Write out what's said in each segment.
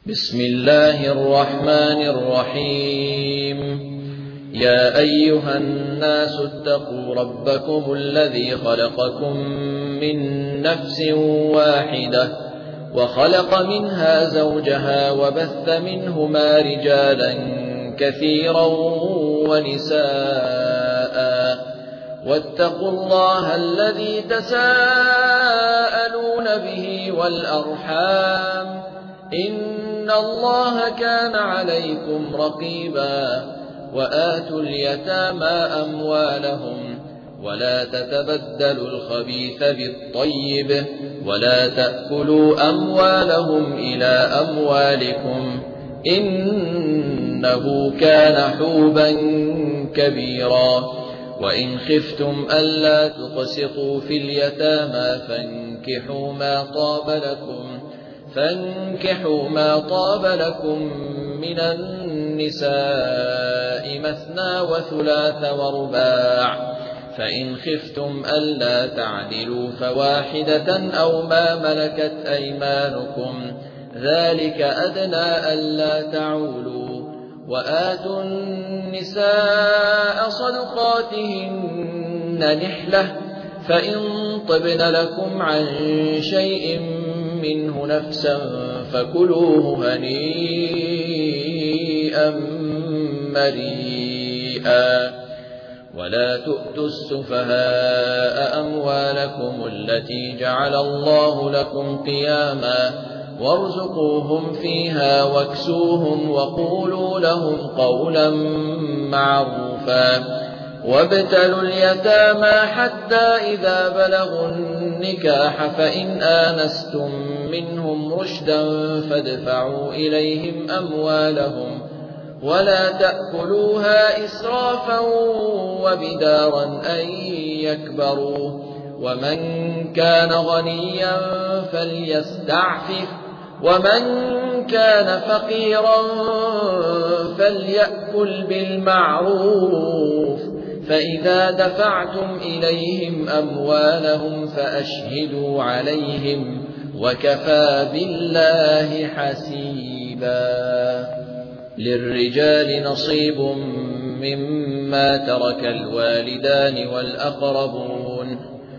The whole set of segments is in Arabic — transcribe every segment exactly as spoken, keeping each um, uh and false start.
بسم الله الرحمن الرحيم. يا أيها الناس اتقوا ربكم الذي خلقكم من نفس واحدة وخلق منها زوجها وبث منهما رجالا كثيرا ونساء واتقوا الله الذي تساءلون به والأرحام إن الله كان عليكم رقيبا. وآتوا اليتامى أموالهم ولا تتبدلوا الخبيث بالطيب ولا تأكلوا أموالهم إلى أموالكم إنه كان حوبا كبيرا. وإن خفتم ألا تقسطوا في اليتامى فانكحوا ما طاب لكم فانكحوا ما طاب لكم من النساء مثنى وثلاث ورباع، فإن خفتم ألا تعدلوا فواحدة أو ما ملكت أيمانكم ذلك أدنى ألا تعولوا. وآتوا النساء صدقاتهن نحلة فإن طبن لكم عن شيء منه نفسا فكلوه هنيئا مريئا. ولا تؤتوا السفهاء أموالكم التي جعل الله لكم قياما وارزقوهم فيها واكسوهم وقولوا لهم قولا معروفا. وابتلوا اليتامى حتى إذا بلغوا النكاح فإن آنستم منهم رشدا فادفعوا إليهم أموالهم ولا تأكلوها إسرافا وبدارا أن يكبروا. ومن كان غنيا فليستعفف ومن كان فقيرا فليأكل بالمعروف. فإذا دفعتم إليهم أموالهم فأشهدوا عليهم وكفى بالله حسيبا. للرجال نصيب مما ترك الوالدان والأقربون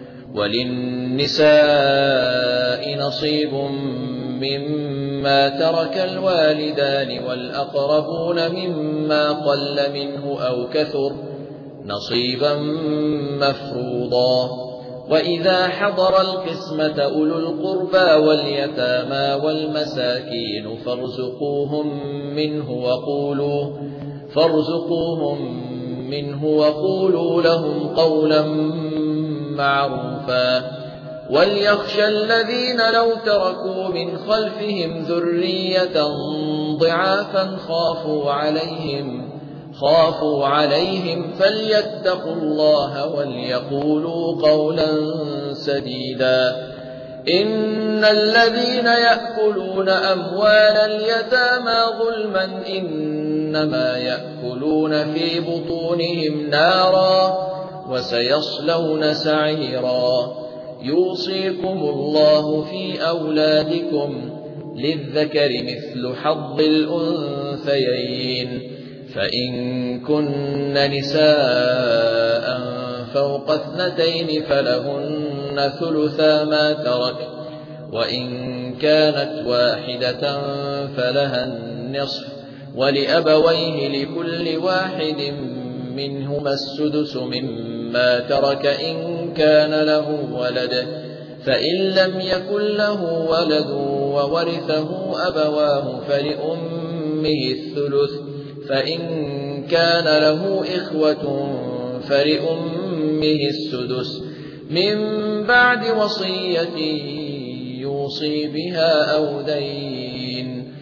وللنساء نصيب مما ترك الوالدان والأقربون مما قل منه أو كثر نصيبا مفروضا. وإذا حضر القسمة أولو القربى واليتامى والمساكين فارزقوهم منه وقولوا فارزقوهم منه وقولوا لهم قولا معروفا. وليخشى الذين لو تركوا من خلفهم ذرية ضعافا خافوا عليهم خافوا عليهم فليتقوا الله وليقولوا قولا سديدا. إن الذين يأكلون أموال اليتامى ظلما إنما يأكلون في بطونهم نارا وسيصلون سعيرا. يوصيكم الله في أولادكم للذكر مثل حظ الأنثيين فإن كن نساء فوق اثنتين فلهن ثلثا ما ترك وإن كانت واحدة فلها النصف ولأبويه لكل واحد منهما السدس مما ترك إن كان له ولد فإن لم يكن له ولد وورثه أبواه فلأمه الثلث فإن كان له إخوة فلأمه السدس من بعد وصية يوصي بها أو دين.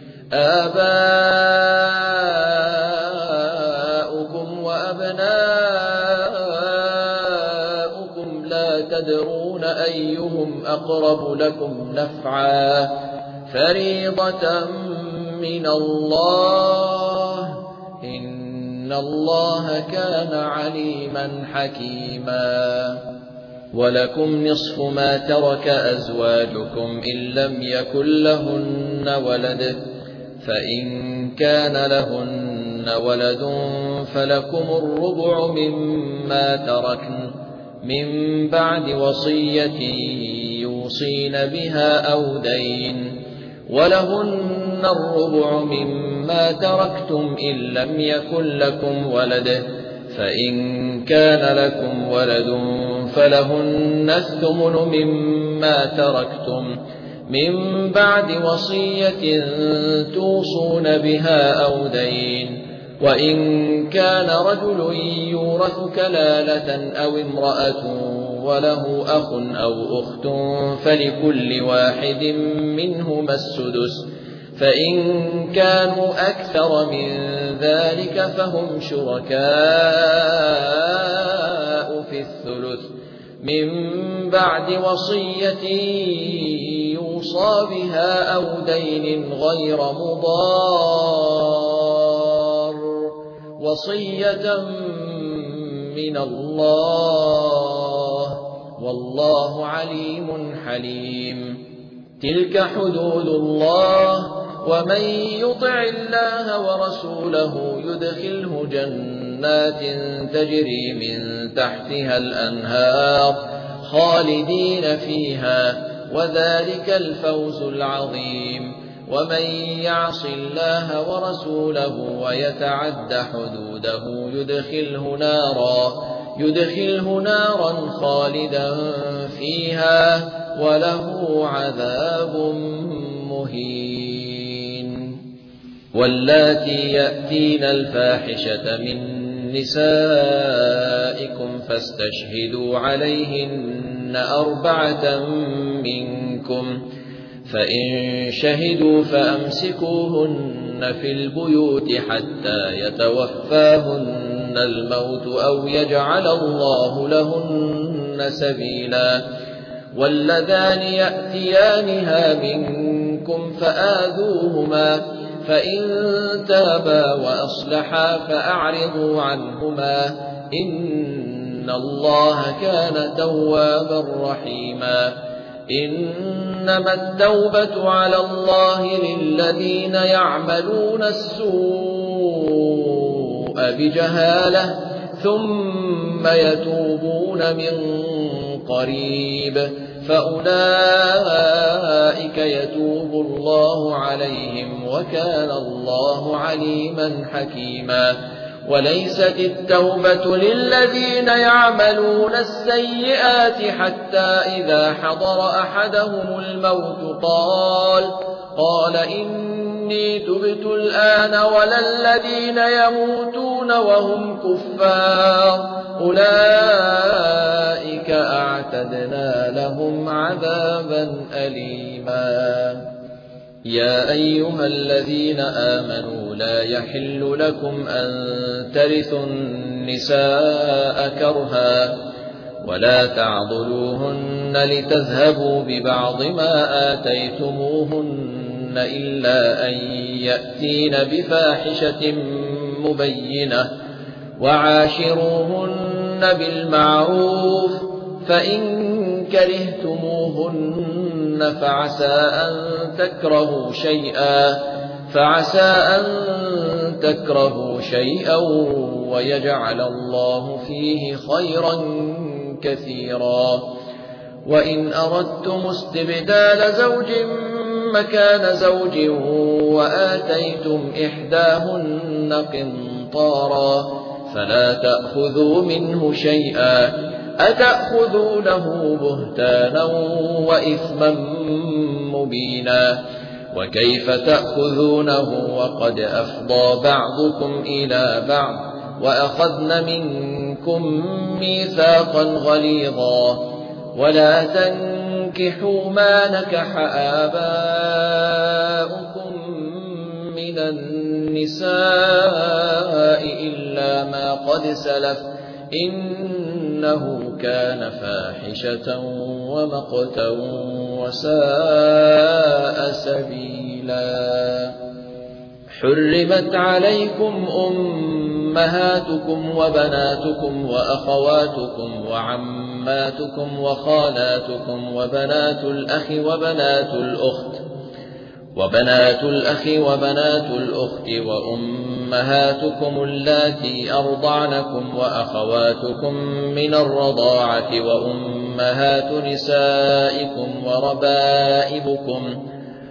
آباؤكم وأبناؤكم لا تدرون أيهم أقرب لكم نفعا فريضة من الله إن الله كان عليما حكيما. ولكم نصف ما ترك أزواجكم إن لم يكن لهن ولد فإن كان لهن ولد فلكم الربع مما تركن من بعد وصية يوصين بها أو دين، ولهن الربع مما تركتم إن لم يكن لكم ولد، فإن كان لكم ولد فلهن الثمن مما تركتم من بعد وصية توصون بها أو دين، وإن كان رجل يورث كلالة أو امرأة وله أخ أو أخت فلكل واحد منهما السدس، فإن كانوا أكثر من ذلك فهم شركاء في الثلث من بعد وصية يوصى بها أو دين غير مضار، وصية من الله والله عليم حليم. تلك حدود الله، ومن يطع الله ورسوله يدخله جنات تجري من تحتها الأنهار خالدين فيها، وذلك الفوز العظيم. ومن يعص الله ورسوله ويتعد حدوده يدخله نارا يدخله نارا خالدا فيها وله عذاب مهين. واللاتي يأتين الفاحشة من نسائكم فاستشهدوا عليهن أربعة منكم، فإن شهدوا فأمسكوهن في البيوت حتى يتوفاهن الموت أو يجعل الله لهن سبيلا. واللذان يأتيانها منكم فآذوهما، فإن تابا وأصلحا فأعرضوا عنهما، إن الله كان توابا رحيما. إنما التوبة على الله للذين يعملون السوء بجهالة ثم يتوبون من قريب فأولئك يتوب الله عليهم وكان الله عليما حكيما. وليست التوبة للذين يعملون السيئات حتى إذا حضر أحدهم الموت قال قال إني تبت الآن، ولا الذين يموتون وهم كفار أولئك أعتدنا لهم عذابا أليما. يا أيها الذين آمنوا لا يحل لكم أن ترثوا النساء كرها ولا تعضلوهن لتذهبوا ببعض ما آتيتموهن إلا أن يأتين بفاحشة مبينة، وعاشروهن بالمعروف، فإن كرهتموهن فعسى أن تكرهوا شيئا فعسى أن تكرهوا شيئا ويجعل الله فيه خيرا كثيرا. وإن أردتم استبدال زوج مكان زوج وآتيتم إحداهن قنطارا فلا تأخذوا منه شيئا، أتأخذونه بهتانا وإثما مبينا. وكيف تأخذونه وقد أفضى بعضكم إلى بعض وأخذن منكم ميثاقا غليظا. ولا تنكحوا ما نكح آباؤكم من النساء إلا ما قد سلف إنه كان فاحشة ومقتا وساء سبيلا. حرمت عليكم أمهاتكم وبناتكم وأخواتكم وعماتكم وخالاتكم وبنات الأخ وبنات الأخت وبنات الأخ وبنات الأخت وأمهاتكم اللاتي أرضعنكم وأخواتكم من الرضاعة وأمهات نسائكم وربائبكم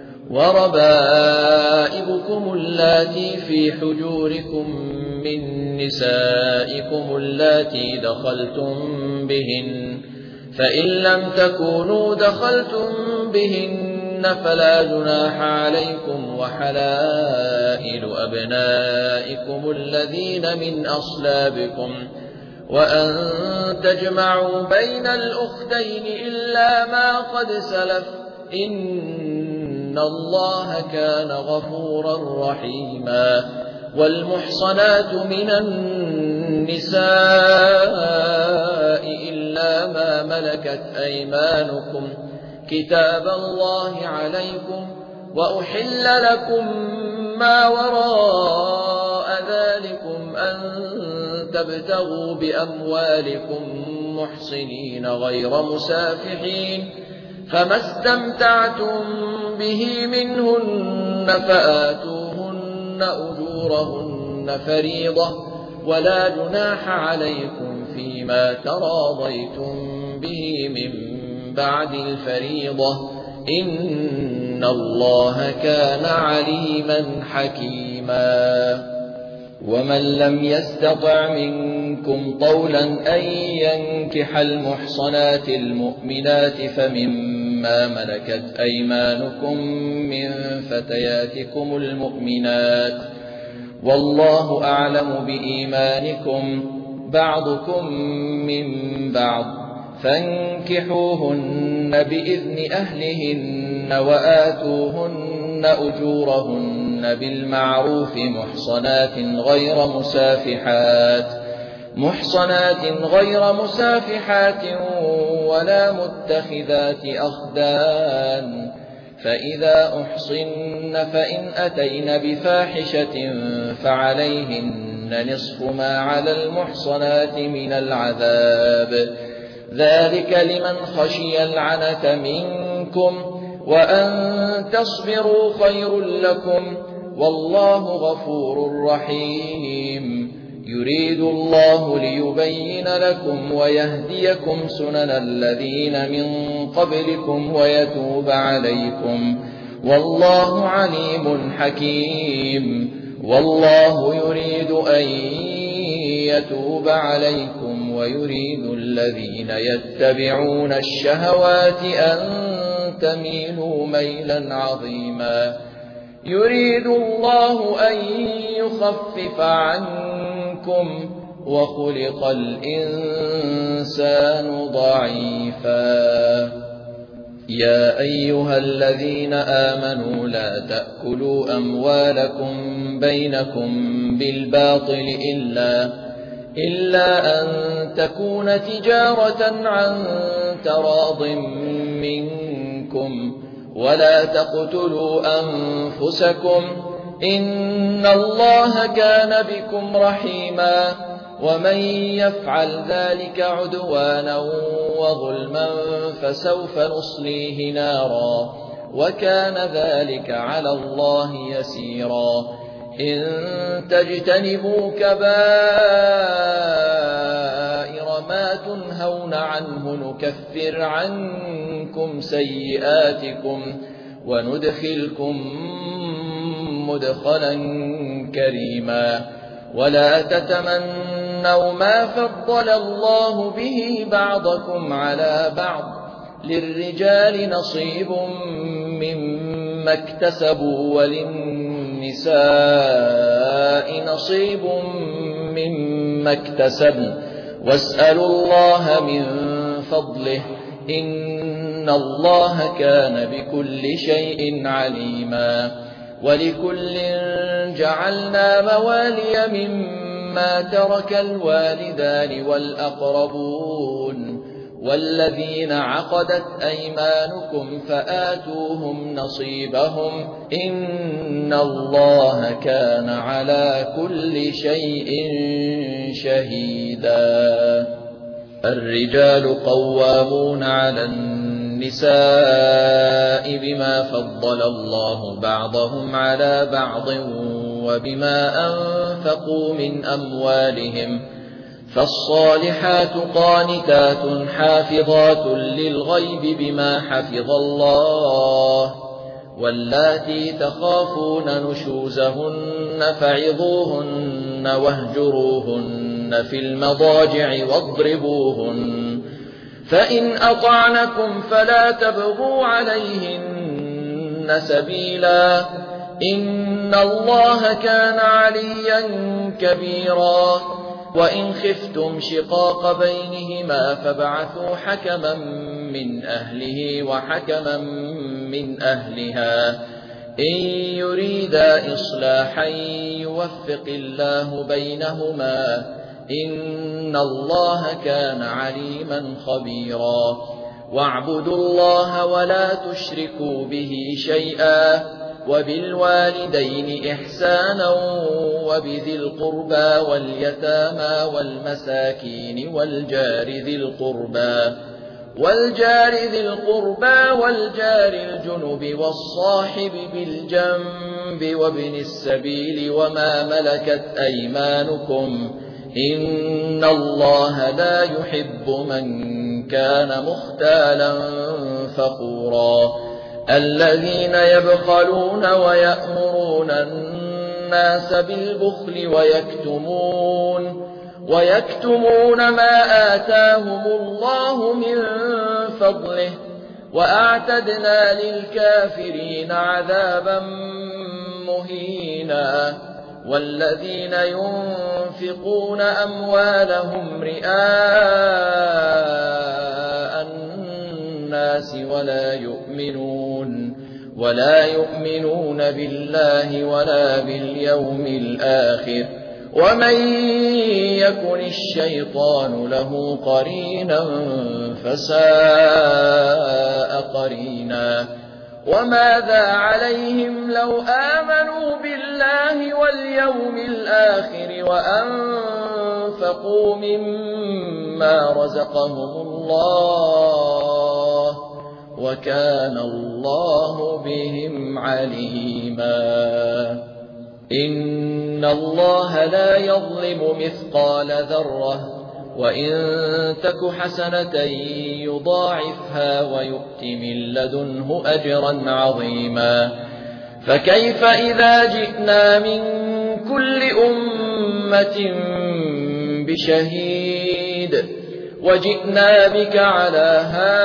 وربائبكم اللاتي في حجوركم من نسائكم اللاتي دخلتم بهن، فإن لم تكونوا دخلتم بهن فلا جناح عليكم، وحلائل أبنائكم الذين من أصلابكم، وأن تجمعوا بين الأختين إلا ما قد سلف، إن الله كان غفورا رحيما. والمحصنات من النساء إلا ما ملكت أيمانكم كتاب الله عليكم، وأحل لكم ما وراء ذلكم أن تبتغوا بأموالكم محصنين غير مسافحين، فما استمتعتم به منهن فآتوهن أجورهن فريضة، ولا جناح عليكم فيما تراضيتم به من بعد الفريضة، إن الله كان عليما حكيما. ومن لم يستطع منكم طولا أن ينكح المحصنات المؤمنات فمما ملكت أيمانكم من فتياتكم المؤمنات، والله أعلم بإيمانكم، بعضكم من بعض، فانكحوهن بإذن أهلهن وآتوهن أجورهن بالمعروف محصنات غير مسافحات محصنات غير مسافحات ولا متخذات أخدان، فإذا أحصن فإن أتين بفاحشة فعليهن نصف ما على المحصنات من العذاب، ذلك لمن خشي العنة منكم، وأن تصبروا خير لكم، والله غفور رحيم. يريد الله ليبين لكم ويهديكم سنن الذين من قبلكم ويتوب عليكم، والله عليم حكيم. والله يريد أن يتوب عليكم ويريد الذين يتبعون الشهوات أن تميلوا ميلا عظيما. يريد الله أن يخفف عنكم وخلق الإنسان ضعيفا. يا أيها الذين آمنوا لا تأكلوا أموالكم بينكم بالباطل إلا إلا أن تكون تجارة عن تراض منكم، ولا تقتلوا أنفسكم، إن الله كان بكم رحيما. ومن يفعل ذلك عدوانا وظلما فسوف نصليه نارا، وكان ذلك على الله يسيرا. إن تجتنبوا كبائر ما تنهون عنه نكفر عنكم سيئاتكم وندخلكم مدخلا كريما. ولا تتمنوا ما فضل الله به بعضكم على بعض، للرجال نصيب مما اكتسبوا وللنساء نصيب مما اكتسبن، واسألوا الله من فضله، إن الله كان بكل شيء عليما. ولكل جعلنا موالي مما ترك الوالدان والأقربون والذين عقدت أيمانكم فآتوهم نصيبهم، إن الله كان على كل شيء شهيدا. الرجال قوامون على النساء النساء بما فضل الله بعضهم على بعض وبما أنفقوا من أموالهم، فالصالحات قانتات حافظات للغيب بما حفظ الله، واللاتي تخافون نشوزهن فعظوهن واهجروهن في المضاجع واضربوهن، فإن أطعنكم فلا تبغوا عليهن سبيلا، إن الله كان عليا كبيرا. وإن خفتم شقاق بينهما فابعثوا حكما من أهله وحكما من أهلها، إن يريدا إصلاحا يوفق الله بينهما، إن الله كان عليما خبيرا. واعبدوا الله ولا تشركوا به شيئا، وبالوالدين إحسانا، وبذي القربى واليتامى والمساكين والجار ذي القربى والجار ذي القربى والجار الجنب والصاحب بالجنب وابن السبيل وما ملكت أيمانكم، إن الله لا يحب من كان مختالا فخورا. الذين يبخلون ويأمرون الناس بالبخل ويكتمون ويكتمون ما آتاهم الله من فضله، وأعتدنا للكافرين عذابا مهينا. والذين ينفقون أموالهم رئاء الناس ولا يؤمنون ولا يؤمنون بالله ولا باليوم الآخر، ومن يكن الشيطان له قرينا فساء قرينا. وماذا عليهم لو آمنوا بالله واليوم الآخر وأنفقوا مما رزقهم الله، وكان الله بهم عليما. إن الله لا يظلم مثقال ذرة، وإن تك حسنة يضاعفها ويؤت من لدنه أجرا عظيما. فكيف إذا جئنا من كل أمة بشهيد وجئنا بك على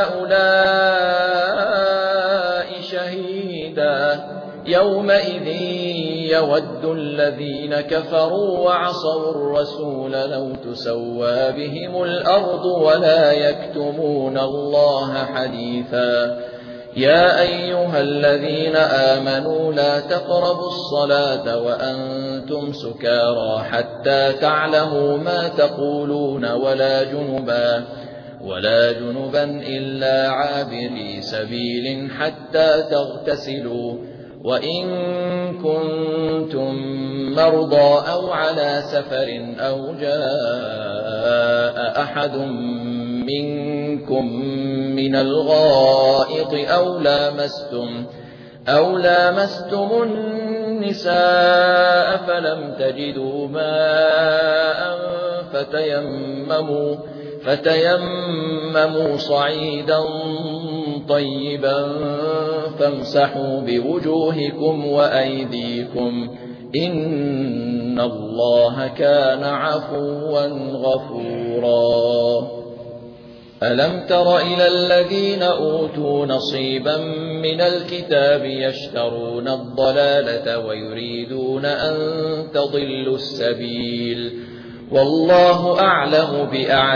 هؤلاء شهيدا، يومئذ يود الذين كفروا وعصوا الرسول لو تسوى بهم الأرض ولا يكتمون الله حديثا. يا أيها الذين آمنوا لا تقربوا الصلاة وأنتم سكارى حتى تعلموا ما تقولون ولا جنبا ولا جنبا إلا عابري سبيل حتى تغتسلوا، وإن كنتم مرضى أو على سفر أو جاء أحد منكم من الغائط أو لامستم أو لامستم النساء فلم تجدوا ماء فتيمموا فتيمموا صعيدا طيبا فامسحوا بوجوهكم وأيديكم، إن الله كان عفوا غفورا. ألم تر إلى الذين أوتوا نصيبا من الكتاب يشترون الضلالة ويريدون أن تضلوا السبيل، والله أعلم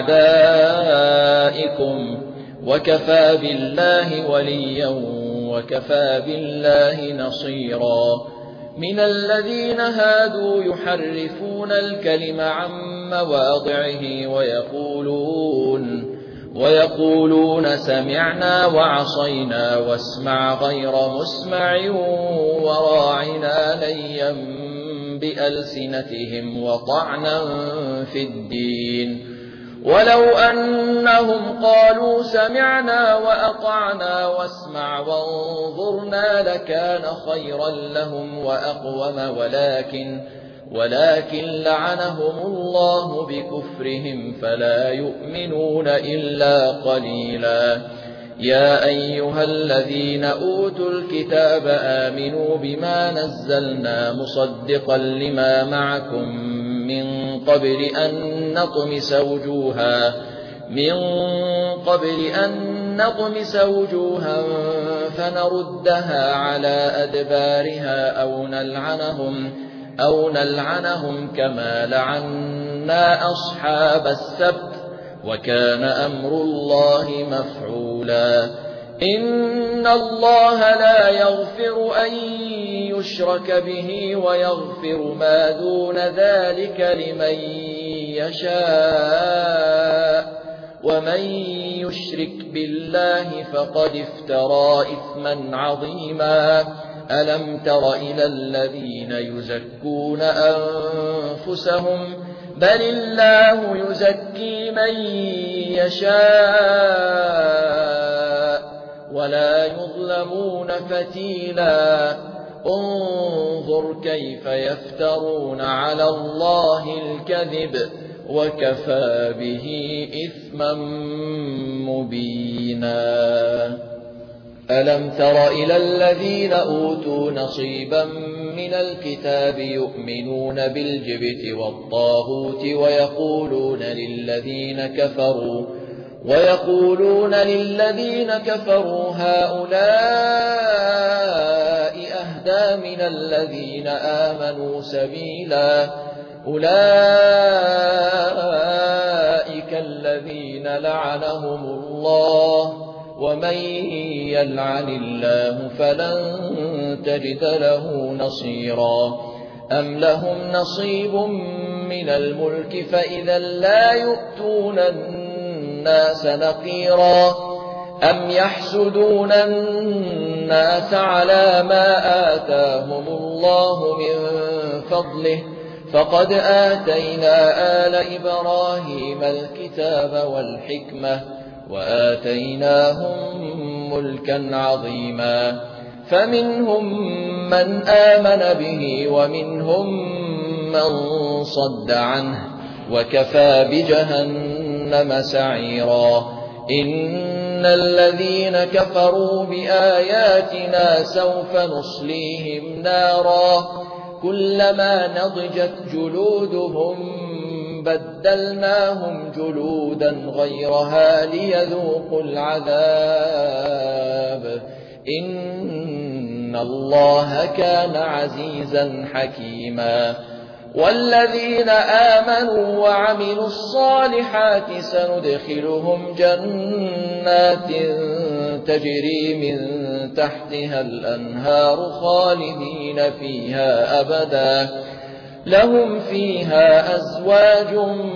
بأعدائكم، وكفى بالله وليا وكفى بالله نصيرا. من الذين هادوا يحرفون الكلم عن مواضعه ويقولون ويقولون سمعنا وعصينا واسمع غير مسمع وراعنا ليا بألسنتهم وطعنا في الدين، ولو أنهم قالوا سمعنا وأطعنا واسمع وانظرنا لكان خيرا لهم وأقوم ولكن ولكن لعنهم الله بكفرهم فلا يؤمنون إلا قليلا. يا أيها الذين أوتوا الكتاب آمنوا بما نزلنا مصدقا لما معكم من قبل أن نطمس وجوها من قبل أن نطمس وجوها فنردها على أدبارها أو نلعنهم أو نلعنهم كما لعنا أصحاب السبت وكان أمر الله مفعولا. إن الله لا يغفر أن يشرك به ويغفر ما دون ذلك لمن يشاء ومن يشرك بالله فقد افترى إثما عظيما. ألم تر إلى الذين يزكون أنفسهم بل الله يزكي من يشاء ولا يظلمون فتيلا. انظر كيف يفترون على الله الكذب وكفى به إثما مبينا. ألم تر إلى الذين أوتوا نصيبا من الكتاب يؤمنون بالجبت والطاغوت ويقولون للذين كفروا ويقولون للذين كفروا هؤلاء أهدى من الذين آمنوا سبيلا. أولئك الذين لعنهم الله ومن يلعن الله فلن تجد له نصيرا. أم لهم نصيب من الملك فإذا لا يؤتون الناس نقيرا. أم يحسدون الناس على ما آتاهم الله من فضله فقد آتينا آل إبراهيم الكتاب والحكمة وآتيناهم ملكا عظيما. فمنهم من آمن به ومنهم من صد عنه وكفى بجهنم سعيرا. إن الذين كفروا بآياتنا سوف نصليهم نارا كلما نضجت جلودهم بدلناهم جلودا غيرها ليذوقوا العذاب إن الله كان عزيزا حكيما. والذين آمنوا وعملوا الصالحات سندخلهم جنات تجري من تحتها الأنهار خالدين فيها أبدا لهم فيها أزواج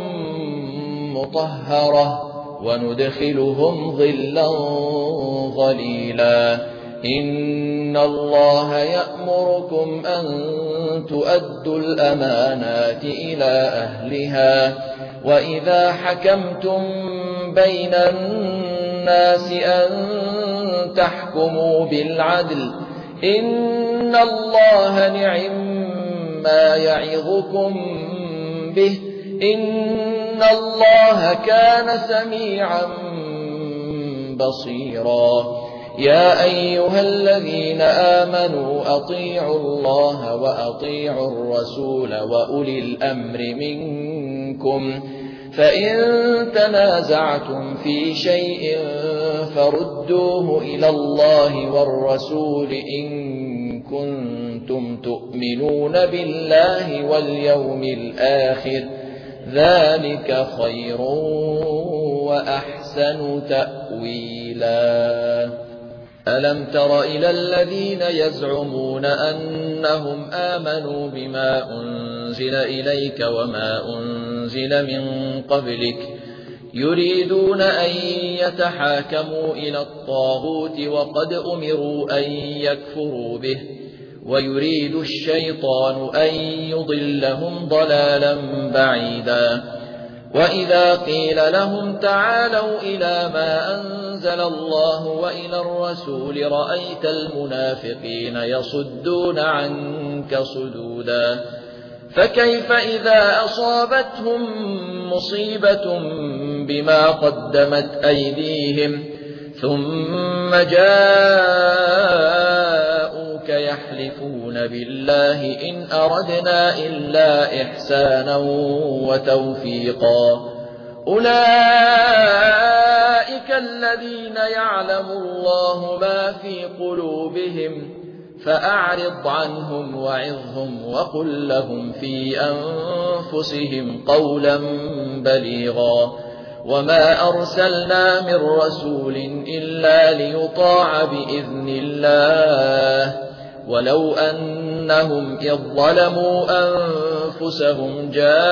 مطهرة وندخلهم ظلا ظليلا. إن الله يأمركم أن تؤدوا الأمانات إلى أهلها وإذا حكمتم بين الناس أن تحكموا بالعدل إن الله نعم ما يعظكم به إن الله كان سميعا بصيرا. يا أيها الذين آمنوا أطيعوا الله وأطيعوا الرسول وأولي الأمر منكم فإن تنازعتم في شيء فردوه إلى الله والرسول إن كنتم تؤمنون بالله واليوم الآخر ذلك خير وأحسن تأويلا. ألم تر إلى الذين يزعمون أنهم آمنوا بما أنزل إليك وما أنزل من قبلك يريدون أن يتحاكموا إلى الطاغوت وقد أمروا أن يكفروا به ويريد الشيطان أن يضلهم ضلالا بعيدا. وإذا قيل لهم تعالوا إلى ما أنزل الله وإلى الرسول رأيت المنافقين يصدون عنك صدودا فكيف إذا أصابتهم مصيبة بما قدمت أيديهم ثم جاءوك يحلفون بالله إن أردنا إلا إحسانا وتوفيقا أولئك الذين يعلم الله ما في قلوبهم فأعرض عنهم وعظهم وقل لهم في أنفسهم قولا بليغا وما أرسلنا من رسول إلا ليطاع بإذن الله ولو أنهم إذ ظلموا أنفسهم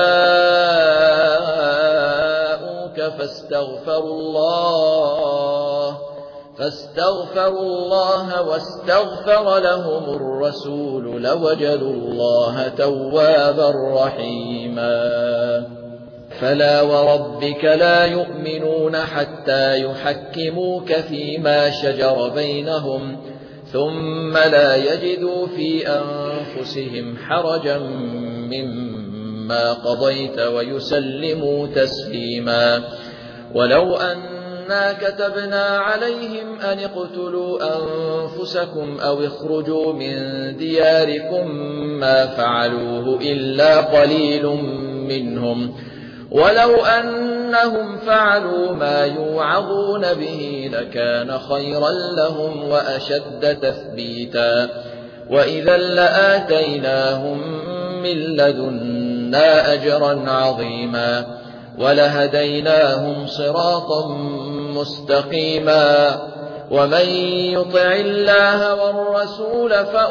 جاءوك فاستغفروا الله فاستغفروا الله واستغفر لهم الرسول لوجدوا الله توابا رحيما فلا وربك لا يؤمنون حتى يحكموك فيما شجر بينهم ثم لا يجدوا في أنفسهم حرجا مما قضيت ويسلموا تسليما ولو أنا كتبنا عليهم أن اقتلوا أنفسكم أو اخرجوا من دياركم ما فعلوه إلا قليل منهم ولو أنهم فعلوا ما يوعظون به لكان خيرا لهم وأشد تثبيتا وإذا لآتيناهم من لدنا أجرا عظيما ولهديناهم صراطا مستقيما ومن يطع الله والرسول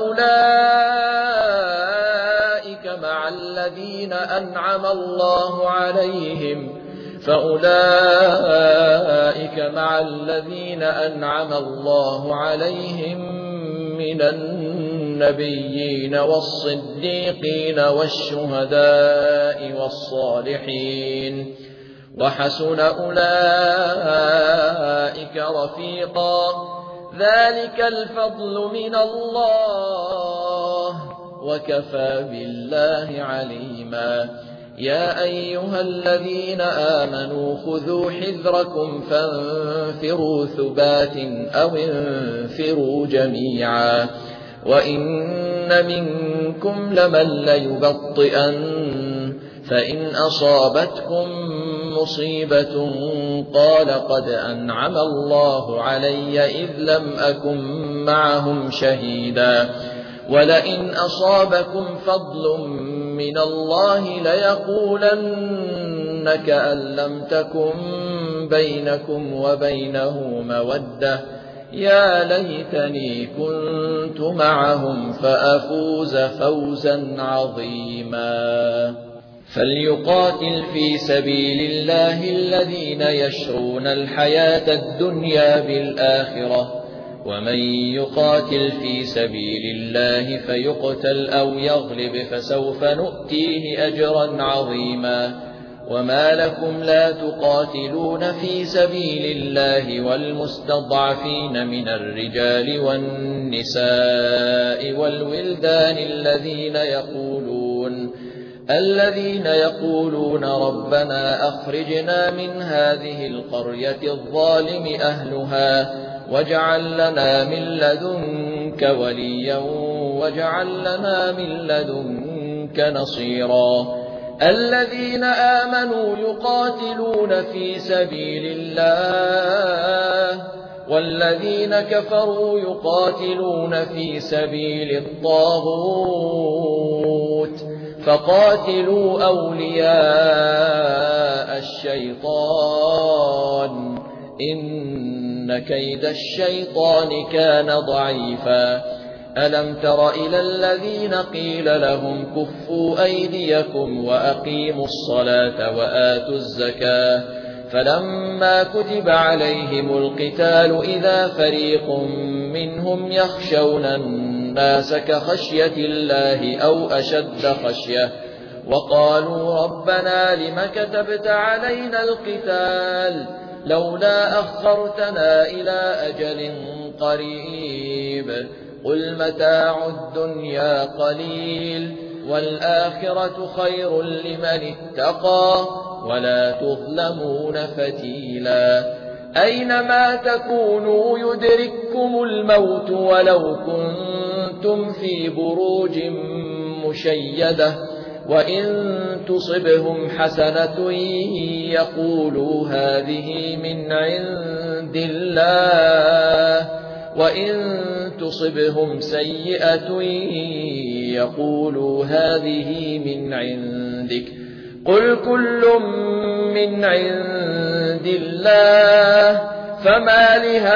فأولئك مع الذين أنعم الله عليهم فأولئك مع الذين أنعم الله عليهم من النبيين والصديقين والشهداء والصالحين وحسن أولئك رفيقا ذلك الفضل من الله وكفى بالله عليما يا أيها الذين آمنوا خذوا حذركم فانفروا ثبات أو انفروا جميعا وإن منكم لمن ليبطئن فإن أصابتكم مصيبة قال قد أنعم الله علي إذ لم أكن معهم شهيدا ولئن أصابكم فضل من الله ليقولن كأن لم تكن بينكم وبينه مودة يا ليتني كنت معهم فأفوز فوزا عظيما فليقاتل في سبيل الله الذين يشرون الحياة الدنيا بالآخرة ومن يقاتل في سبيل الله فيقتل أو يغلب فسوف نؤتيه أجرا عظيما وما لكم لا تقاتلون في سبيل الله والمستضعفين من الرجال والنساء والولدان الذين يقولون الذين يقولون ربنا أخرجنا من هذه القرية الظالم أهلها واجعل لنا من لدنك وليا واجعل لنا من لدنك نصيرا الذين آمنوا يقاتلون في سبيل الله والذين كفروا يقاتلون في سبيل الطاغوت فقاتلوا أولياء الشيطان إن كيد الشيطان كان ضعيفا ألم تر إلى الذين قيل لهم كفوا أيديكم وأقيموا الصلاة وآتوا الزكاة فلما كتب عليهم القتال إذا فريق منهم يخشون الناس كخشية الله أو أشد خشية وقالوا ربنا لم كتبت علينا القتال لولا أخرتنا إلى أجل قريب قل متاع الدنيا قليل والآخرة خير لمن اتقى ولا تظلمون فتيلا أينما تكونوا يدرككم الموت ولو كنتم في بروج مشيدة وإن تصبهم حسنة يقولوا هذه من عند الله وإن تصبهم سيئة يقولوا هذه من عندك قل كل من عند الله فما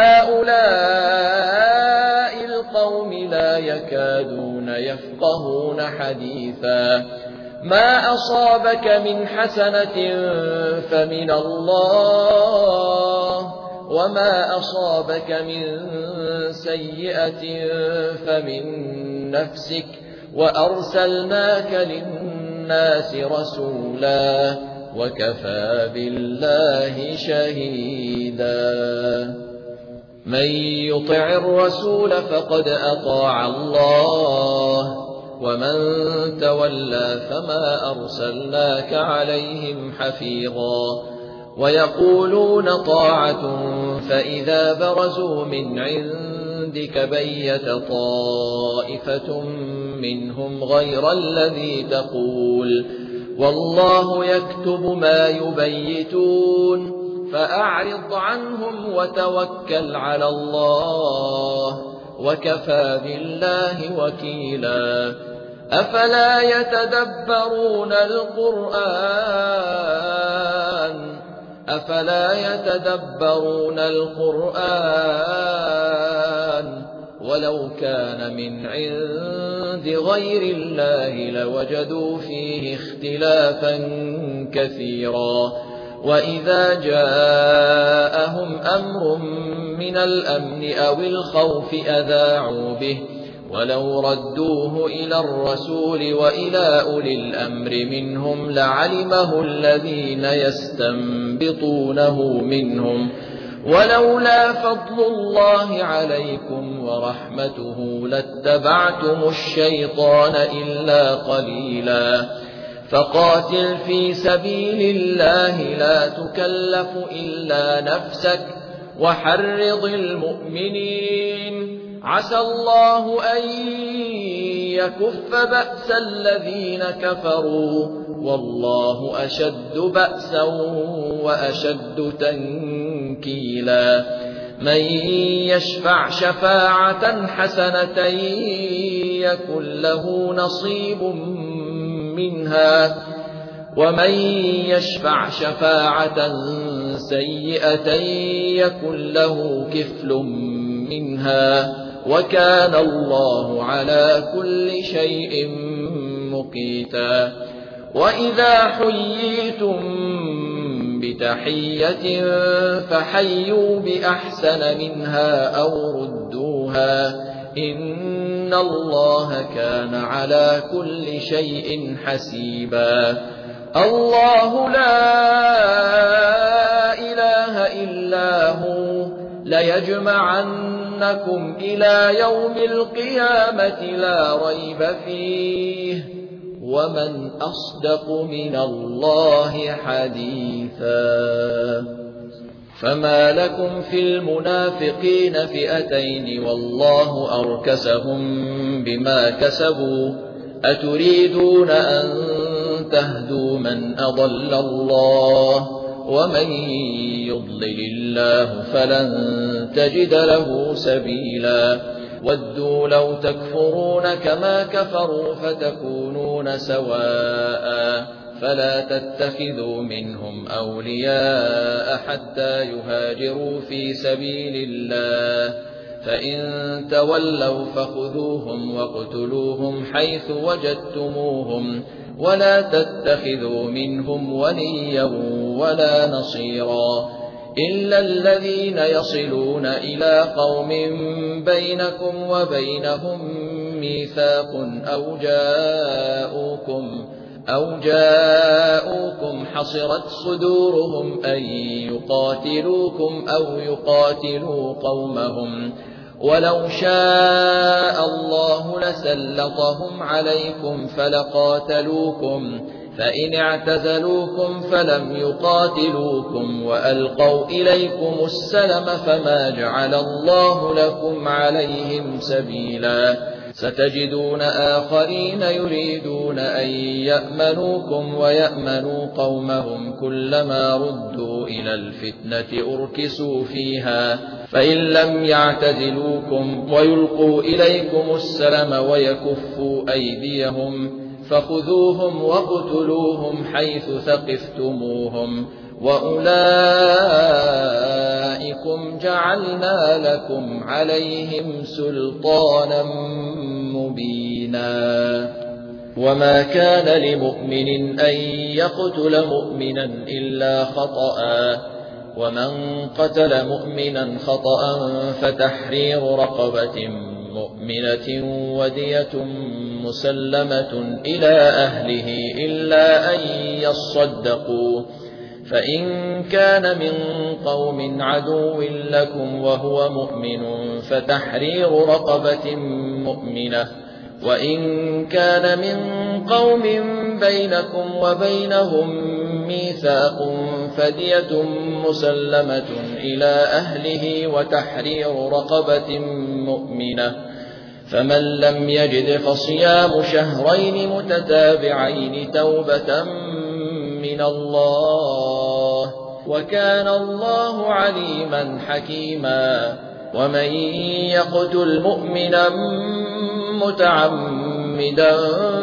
لهؤلاء القوم لا يكادون يفقهون حديثا ما أصابك من حسنة فمن الله وما أصابك من سيئة فمن نفسك وأرسلناك للناس رسولا وكفى بالله شهيدا من يطع الرسول فقد أطاع الله ومن تولى فما أرسلناك عليهم حفيظا ويقولون طاعة فإذا برزوا من عندك بيت طائفة منهم غير الذي تقول والله يكتب ما يبيتون فأعرض عنهم وتوكل على الله وكفى بالله وكيلا أفلا يتدبرون القرآن أفلا يتدبرون القرآن ولو كان من عند غير الله لوجدوا فيه اختلافا كثيرا وإذا جاءهم أمر من الأمن أو الخوف أذاعوا به ولو ردوه إلى الرسول وإلى أولي الأمر منهم لعلمه الذين يستنبطونه منهم ولولا فضل الله عليكم ورحمته لاتبعتم الشيطان إلا قليلا فقاتل في سبيل الله لا تكلف إلا نفسك وحرض المؤمنين عسى الله أن يكف بأس الذين كفروا والله أشد بأسا وأشد تنكيلا من يشفع شفاعة حسنة يكن له نصيب منها ومن يشفع شفاعة سيئة يكن له كفل منها وكان الله على كل شيء مقيتا وإذا حييتم بتحية فحيوا بأحسن منها أو ردوها إن الله كان على كل شيء حسيبا الله لا إله إلا هو ليجمعنكم إلى يوم القيامة لا ريب فيه ومن أصدق من الله حديثا فما لكم في المنافقين فئتين والله أركسهم بما كسبوا أتريدون أن تهدوا من أضل الله ومن يضلل الله فلن تجد له سبيلا ودوا لو تكفرون كما كفروا فتكونون سواء فلا تتخذوا منهم أولياء حتى يهاجروا في سبيل الله فإن تولوا فخذوهم واقتلوهم حيث وجدتموهم ولا تتخذوا منهم وليا ولا نصيرا إلا الذين يصلون إلى قوم بينكم وبينهم ميثاق أو جاءوكم أو جاءوكم حصرت صدورهم أن يقاتلوكم أو يقاتلوا قومهم ولو شاء الله لسلطهم عليكم فلقاتلوكم فإن اعتزلوكم فلم يقاتلوكم وألقوا إليكم السلم فما جعل الله لكم عليهم سبيلا ستجدون آخرين يريدون أن يأمنوكم ويأمنوا قومهم كلما ردوا إلى الفتنة أركسوا فيها فإن لم يعتزلوكم ويلقوا إليكم السلم ويكفوا أيديهم فخذوهم واقتلوهم حيث ثقفتموهم وأولئكم جعلنا لكم عليهم سلطانا مبينا وما كان لمؤمن أن يقتل مؤمنا إلا خطأ ومن قتل مؤمنا خطأ فتحرير رقبة مؤمنة ودية مسلمة إلى أهله إلا أن يصدقوا فإن كان من قوم عدو لكم وهو مؤمن فتحرير رقبة مؤمنة وإن كان من قوم بينكم وبينهم ميثاق فدية مسلمة إلى أهله وتحرير رقبة مؤمنة فمن لم يجد فصيام شهرين متتابعين توبة من الله وكان الله عليما حكيما ومن يقتل مؤمنا متعمدا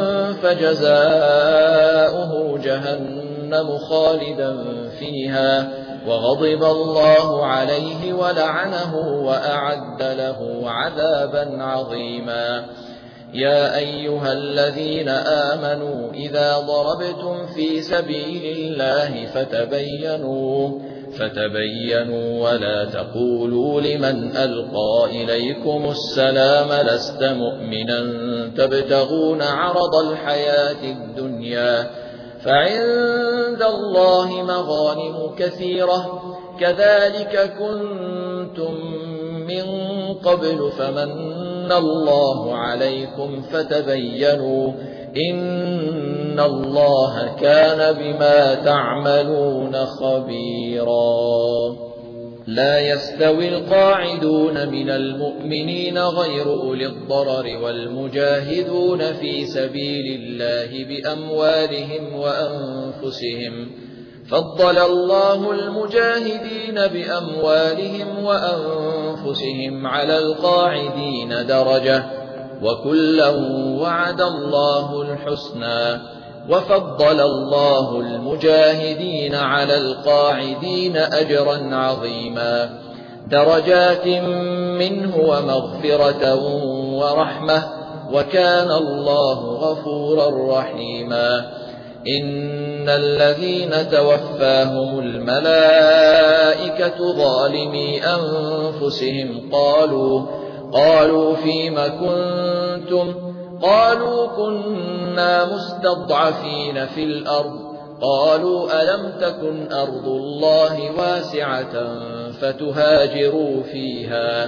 فجزاؤه جهنم خالدا فيها وغضب الله عليه ولعنه وأعد له عذابا عظيما يا أيها الذين آمنوا إذا ضربتم في سبيل الله فتبينوا فتبينوا ولا تقولوا لمن ألقى إليكم السلام لست مؤمنا تبتغون عرض الحياة الدنيا فعند الله مغانم كثيرة كذلك كنتم من قبل فمن الله عليكم فتبينوا إن الله كان بما تعملون خبيرا لا يستوي القاعدون من المؤمنين غير أولي الضرر والمجاهدون في سبيل الله بأموالهم وأنفسهم فضل الله المجاهدين بأموالهم وأنفسهم على القاعدين درجة وكلا وعد الله الحسنى وفضل الله المجاهدين على القاعدين أجرا عظيما درجات منه ومغفرة ورحمة وكان الله غفورا رحيما إن الذين توفاهم الملائكة ظالمي أنفسهم قالوا قالوا فيم كنتم قالوا كنا مستضعفين في الأرض قالوا ألم تكن أرض الله واسعة فتهاجروا فيها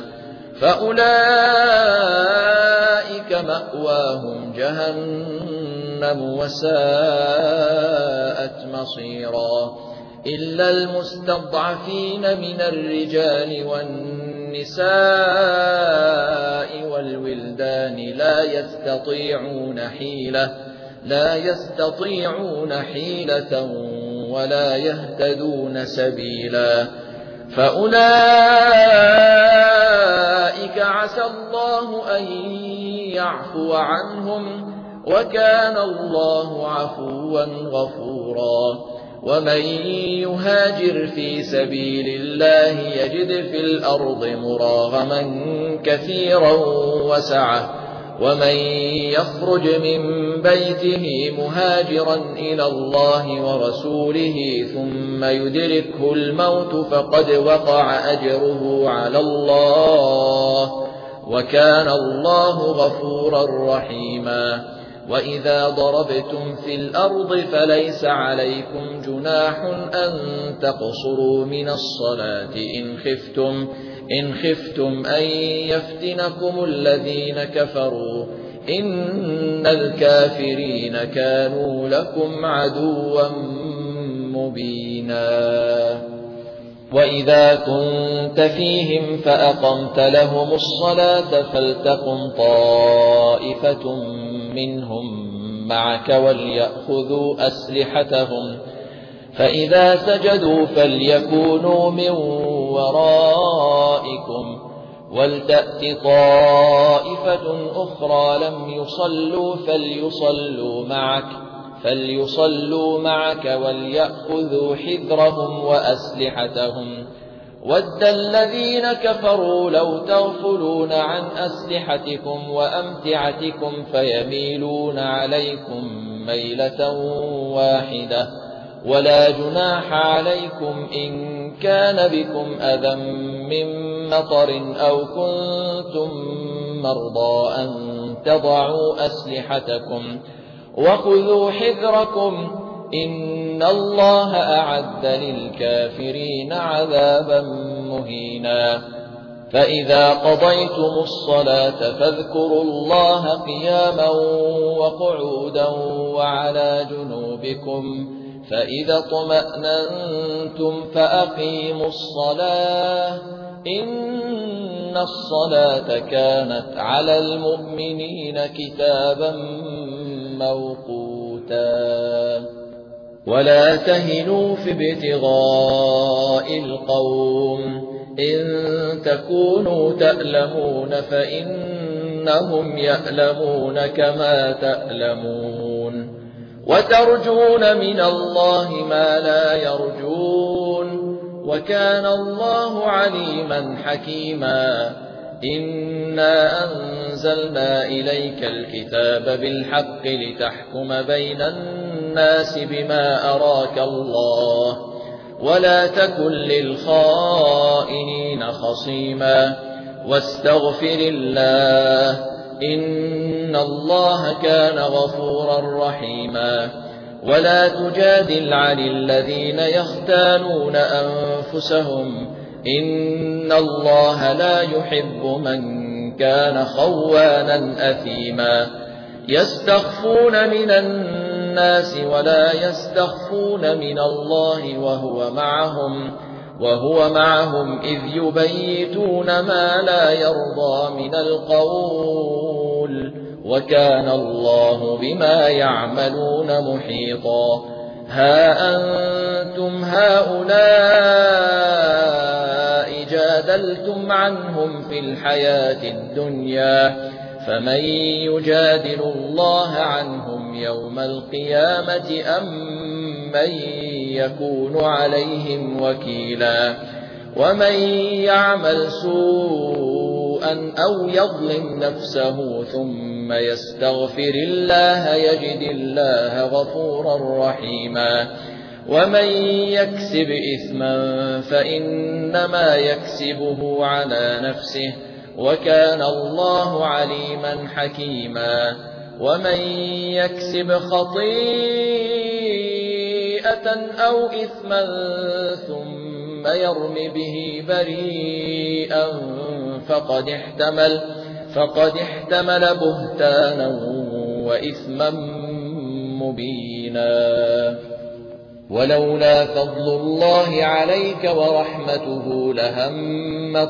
فأولئك مأواهم جهنم وساءت مصيرا إلا المستضعفين من الرجال والنساء والولدان لا يستطيعون حيلة لا يستطيعون حيلة ولا يهتدون سبيلا فأولئك عسى الله أن يعفو عنهم وكان الله عفوا غفورا ومن يهاجر في سبيل الله يجد في الأرض مراغما كثيرا وسعة ومن يخرج من بيته مهاجرا إلى الله ورسوله ثم يدركه الموت فقد وقع أجره على الله وكان الله غفورا رحيما وإذا ضربتم في الأرض فليس عليكم جناح أن تقصروا من الصلاة إن خفتم, إن خفتم أن يفتنكم الذين كفروا إن الكافرين كانوا لكم عدوا مبينا. وإذا كنت فيهم فأقمت لهم الصلاة فلتقم طائفة منهم معك وليأخذوا أسلحتهم فإذا سجدوا فليكونوا من ورائكم ولتأت طائفة أخرى لم يصلوا فليصلوا معك فليصلوا معك وليأخذوا حذرهم وأسلحتهم ود الذين كفروا لو تغفلون عن أسلحتكم وأمتعتكم فيميلون عليكم ميلة واحدة ولا جناح عليكم إن كان بكم أذى من مطر أو كنتم مرضى أن تضعوا أسلحتكم وخذوا حذركم إن الله أعد للكافرين عذابا مهينا. فإذا قضيتم الصلاة فاذكروا الله قياما وقعودا وعلى جنوبكم فإذا اطمأننتم فأقيموا الصلاة إن الصلاة كانت على المؤمنين كتابا موقوتا. ولا تهنوا في ابتغاء القوم إن تكونوا تألمون فإنهم يألمون كما تألمون وترجون من الله ما لا يرجون وكان الله عليما حكيما. إنا أنزلنا إليك الكتاب بالحق لتحكم بين الناس بما أراك الله ولا تكن للخائنين خصيما واستغفر الله إن الله كان غفورا رحيما. ولا تجادل عن الذين يختانون أنفسهم إن الله لا يحب من كان خوانا أثيما. يستخفون من الناس ولا يستخفون من الله وهو معهم وهو معهم إذ يبيتون ما لا يرضى من القول وكان الله بما يعملون محيطا. ها أنتم هؤلاء جادلتم عنهم في الحياة الدنيا فمن يجادل الله عنهم يوم القيامة أم من يكون عليهم وكيلا. ومن يعمل سوءا أو يظلم نفسه ثم يستغفر الله يجد الله غفورا رحيما. ومن يكسب إثما فإنما يكسبه على نفسه وكان الله عليما حكيما. ومن يكسب خطيئة أو إثما ثم يرم به بريئا فقد احتمل فقد احتمل بهتانا وإثما مبينا. ولولا فضل الله عليك ورحمته لهمت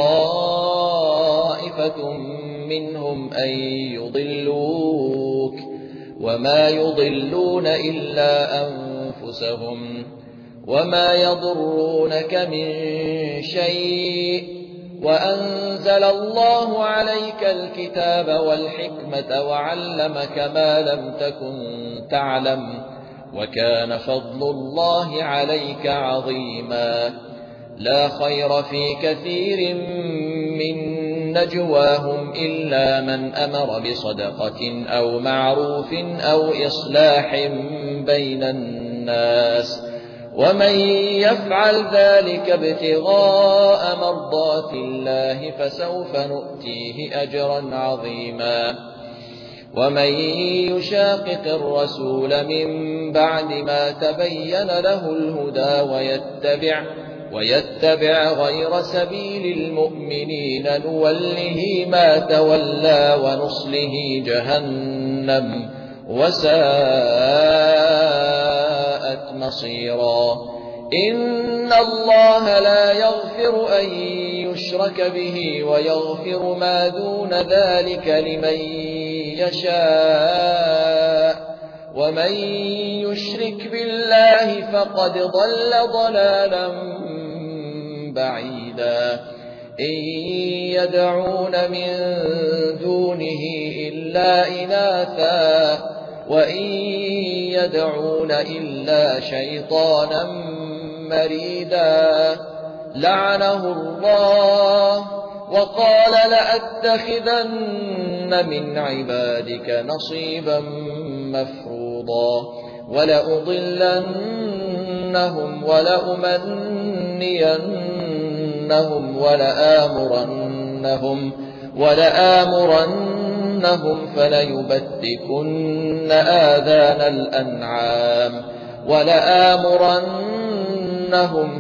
طائفة منهم أن يضلوك وما يضلون إلا أنفسهم وما يضرونك من شيء وأنزل الله عليك الكتاب والحكمة وعلمك ما لم تكن تعلم وكان فضل الله عليك عظيما. لا خير في كثير من نجواهم إلا من أمر بصدقة أو معروف أو إصلاح بين الناس ومن يفعل ذلك ابتغاء مرضات الله فسوف نؤتيه أجرا عظيما. ومن يشاقق الرسول من بعد ما تبين له الهدى ويتبع, ويتبع غير سبيل المؤمنين نوله ما تولى ونصله جهنم وساءت مصيرا. إن الله لا يغفر أن يشرك به ويغفر ما دون ذلك لمن يشاء ومن يشرك بالله فقد ضل ضلالا بعيدا. إن يدعون من دونه إلا إناثا وإن يدعون إلا شيطانا مريدا لعنه الله وقال لأتخذن من عبادك نصيبا مفروضا ولأضلنهم ولأمنينهم ولآمرنهم, ولآمرنهم فليبتكن آذان الأنعام ولآمرنهم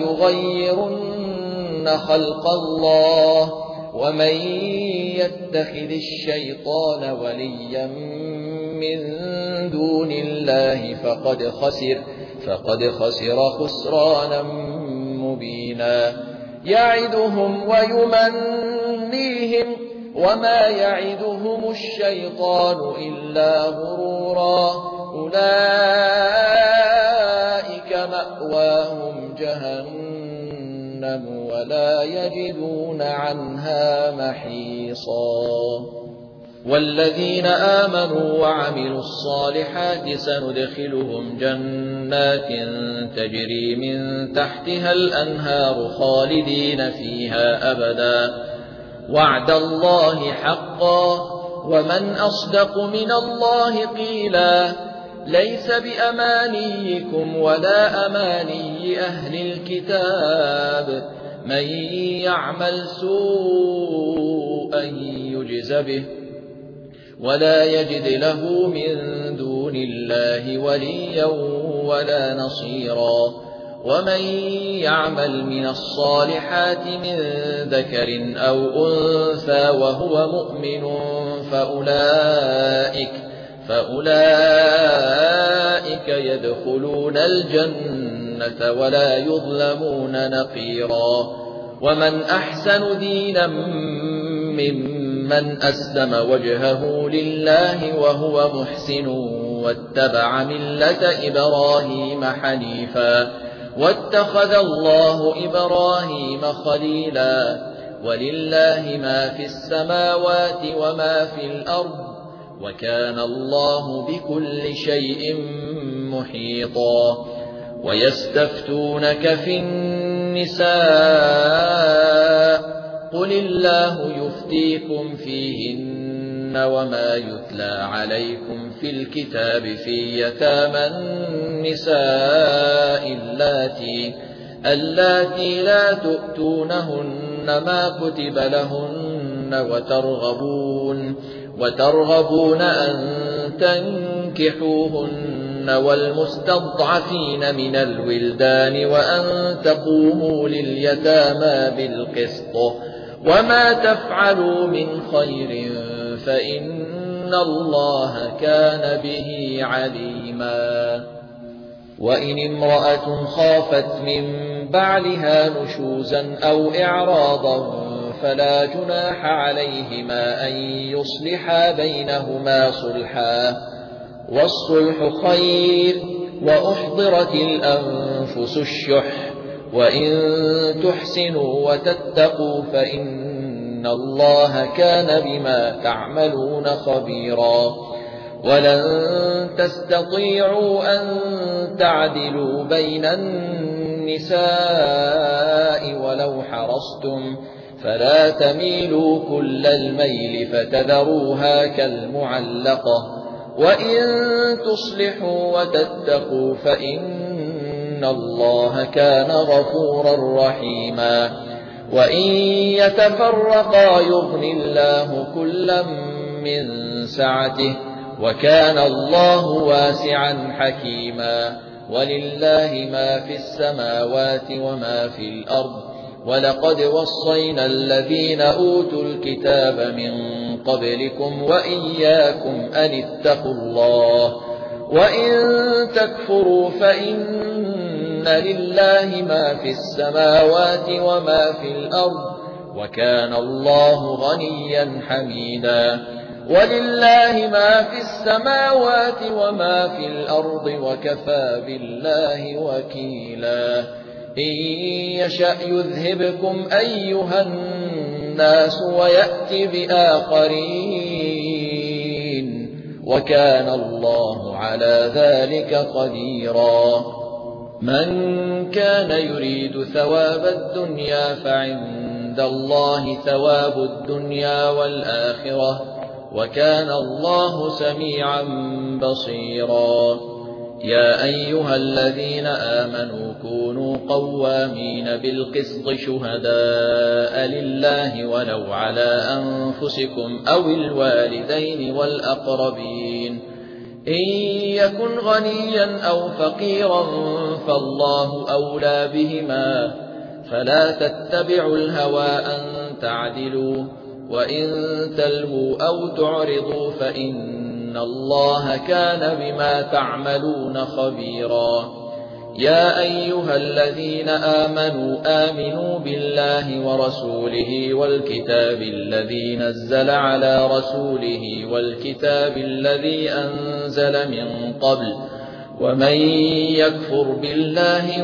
فليغيرن خلق الله ومن يتخذ الشيطان وليا من دون الله فقد خسر, فقد خسر خسرانا مبينا. يعدهم ويمنيهم وما يعدهم الشيطان إلا غرورا. أولئك مأواهم جهنم ولا يجدون عنها محيصا. والذين آمنوا وعملوا الصالحات سندخلهم جنات تجري من تحتها الأنهار خالدين فيها أبدا وعد الله حقا ومن أصدق من الله قيلا. ليس بأمانيكم ولا أماني أهل الكتاب من يعمل سوءا يجز به ولا يجد له من دون الله وليا ولا نصيرا. ومن يعمل من الصالحات من ذكر أو أنثى وهو مؤمن فأولئك, فأولئك يدخلون الجنة ولا يظلمون نقيرا. ومن أحسن دينا ممن أسلم وجهه لله وهو محسن واتبع ملة إبراهيم حنيفا واتخذ الله إبراهيم خليلا. ولله ما في السماوات وما في الأرض وكان الله بكل شيء محيطا. ويستفتونك في النساء قل الله يفتيكم فيهن وما يتلى عليكم في الكتاب في يتامى النساء اللاتي, اللاتي لا تؤتونهن ما كتب لهن وترغبون, وترغبون أن تنكحوهن والمستضعفين من الولدان وأن تقوموا لليتامى بالقسط وما تفعلوا من خير فإن الله كان به عليما. وإن امرأة خافت من بعلها نشوزا أو إعراضا فلا جناح عليهما أن يصلحا بينهما صلحا والصلح خير. وأحضرت الأنفس الشح وإن تحسنوا وتتقوا فإن الله كان بما تعملون خبيرا. ولن تستطيعوا أن تعدلوا بين النساء ولو حرصتم فلا تميلوا كل الميل فتذروها كالمعلقة. وإن تصلحوا وتتقوا فإن الله كان غفورا رحيما. وإن يتفرقا يغني الله كلا من سعته وكان الله واسعا حكيما ولله ما في السماوات وما في الأرض ولقد وصينا الذين أوتوا الكتاب من قبلكم وإياكم أن اتقوا الله وإن تكفروا فإن لله ما في السماوات وما في الأرض وكان الله غنيا حميدا ولله ما في السماوات وما في الأرض وكفى بالله وكيلا إن يشأ يذهبكم أيها الناس ويأتي بآخرين وكان الله على ذلك قديرا من كان يريد ثواب الدنيا فعند الله ثواب الدنيا والآخرة وكان الله سميعا بصيرا يا أيها الذين آمنوا كونوا قوامين بالقسط شهداء لله ولو على أنفسكم أو الوالدين والأقربين إن يكن غنيا أو فقيرا فالله أولى بهما فلا تتبعوا الهوى أن تعدلوا وإن تلووا أو تعرضوا فإن الله كان بما تعملون خبيرا يا أيها الذين آمنوا آمنوا بالله ورسوله والكتاب الذي نزل على رسوله والكتاب الذي أنزل من قبل ومن يكفر بالله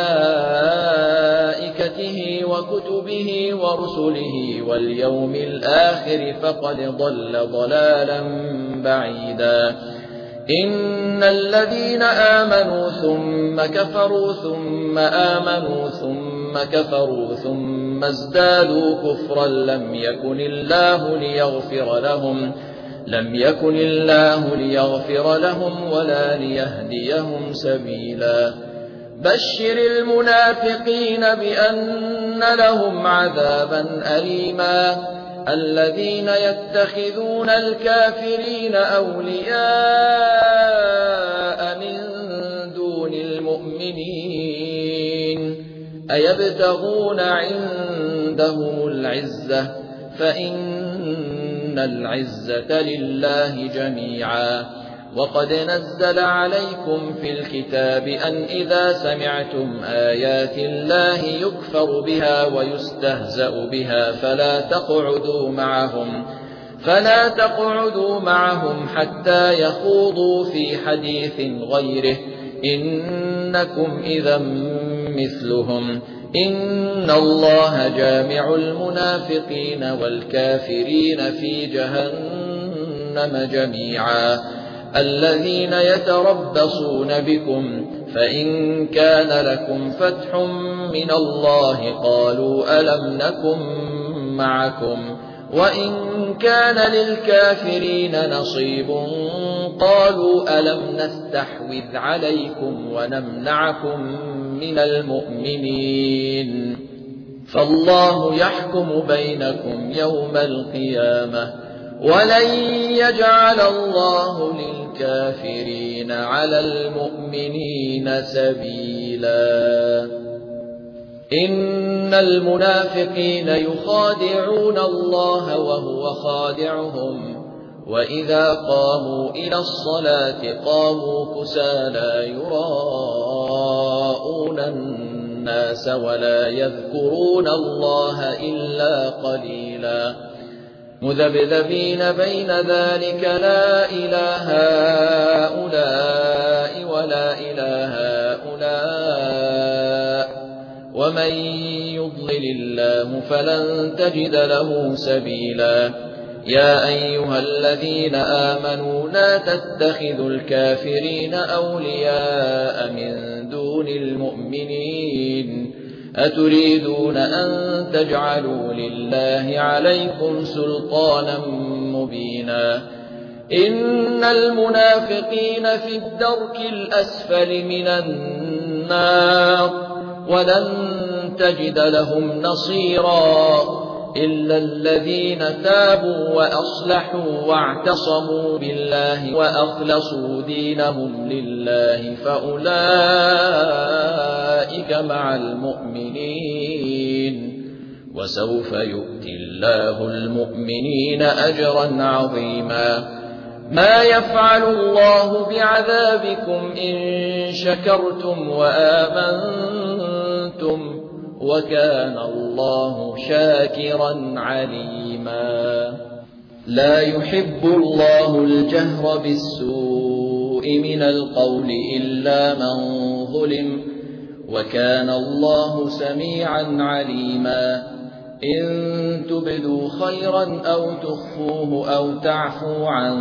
وملائكته وكتبه ورسله واليوم الآخر فقد ضل ضلالا بعيدا إن الذين آمنوا ثم كفروا ثم آمنوا ثم كفروا ثم ازدادوا كفرا لم يكن الله ليغفر لهم لم يكن الله ليغفر لهم ولا ليهديهم سبيلا بشر المنافقين بأن لهم عذابا أليما الذين يتخذون الكافرين أولياء من دون المؤمنين أيبتغون عندهم العزة فإن العزة لله جميعا وقد نزل عليكم في الكتاب أن إذا سمعتم آيات الله يكفر بها ويستهزأ بها فلا تقعدوا معهم فلا تقعدوا معهم حتى يخوضوا في حديث غيره إنكم إذا مثلهم إن الله جامع المنافقين والكافرين في جهنم جميعا الذين يتربصون بكم فإن كان لكم فتح من الله قالوا ألم نكن معكم وإن كان للكافرين نصيب قالوا ألم نستحوذ عليكم ونمنعكم من المؤمنين فالله يحكم بينكم يوم القيامة ولن يجعل الله للكافرين على المؤمنين سبيلا إن المنافقين يخادعون الله وهو خادعهم وإذا قاموا إلى الصلاة قاموا كسالى يراءون الناس ولا يذكرون الله إلا قليلا مذبذبين بين ذلك لا إله هؤلاء ولا إله هؤلاء ومن يضلل الله فلن تجد له سبيلا يا أيها الذين آمنوا لا تتخذوا الكافرين أولياء من دون المؤمنين أتريدون أن تجعلوا لله عليكم سلطانا مبينا إن المنافقين في الدرك الأسفل من النار ولن تجد لهم نصيرا إلا الذين تابوا وأصلحوا واعتصموا بالله وأخلصوا دينهم لله فأولئك مع المؤمنين وسوف يؤتي الله المؤمنين أجرا عظيما ما يفعل الله بعذابكم إن شكرتم وآمنتم وكان الله شاكرا عليما لا يحب الله الجهر بالسوء من القول إلا من ظلم وكان الله سميعا عليما إن تبدوا خيرا أو تخفوه أو تعفوا عن